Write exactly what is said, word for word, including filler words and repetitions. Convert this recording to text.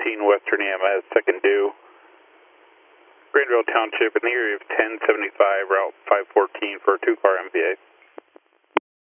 fourteen Western A M S, second due. Grandville Township in the area of ten seventy-five, Route five fourteen for a two car M V A.